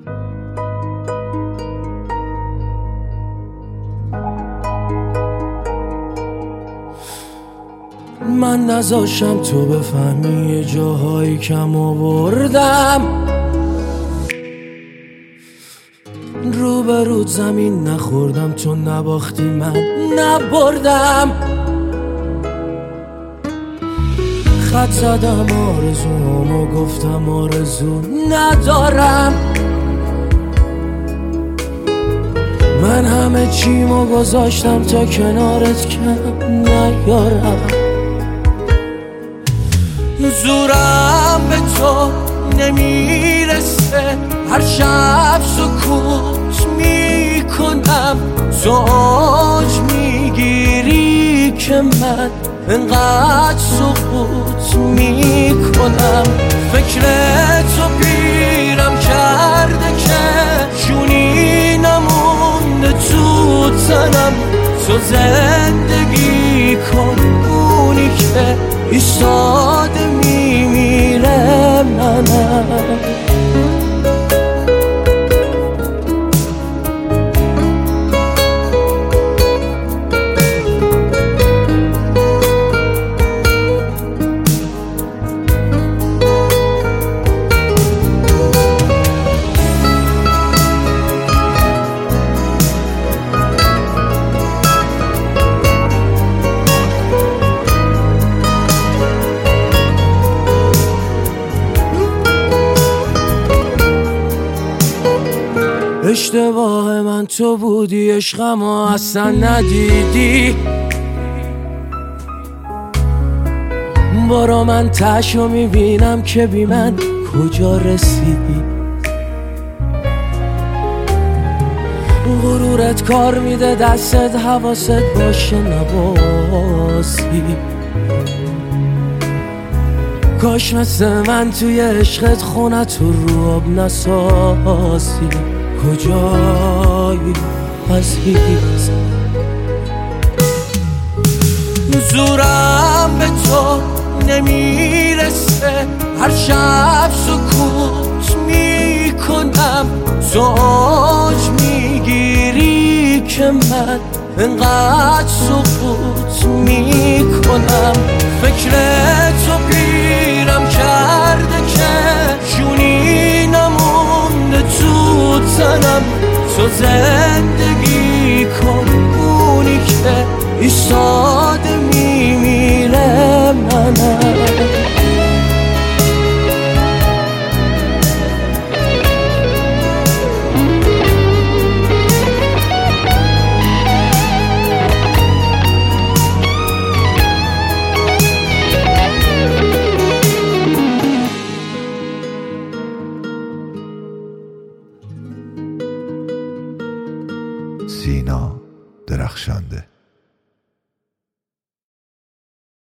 من نذاشم تو بفهمی یه جاهایی کم آوردم، روبرود زمین نخوردم، تو نباختی من نبردم. خط زدم آرزومو گفتم آرزو ندارم، من همه چیمو گذاشتم تا کنارت کم نیارم. زورم به تو نمیرسه، هر شب سکوت میکنم، زوج میگیری که من انقدر سکوت میکنم. فکر تو پیرم کرده که جونی نمونده تو تنم، تو زندگی کن اونی که ایستاده میمیره منم. اشتباه من تو بودی، عشقم اصلا ندیدی، برا من تشو میبینم که بی من کجا رسیدی. غرورت کار میده دستت، حواست باشه نباسی. کاش مثل من توی عشقت خونت رو آب نسازی. کجایی عزیز؟ زورم به تو نمیرسه، هر شب سکوت میکنم، زوج میگیری که من انقدر سکوت میکنم. فکر تو پیرم کرده که جونی نمونده تو تنم، تو زندگی کن اونی که ایستاده میمیره منم. سینا درخشنده.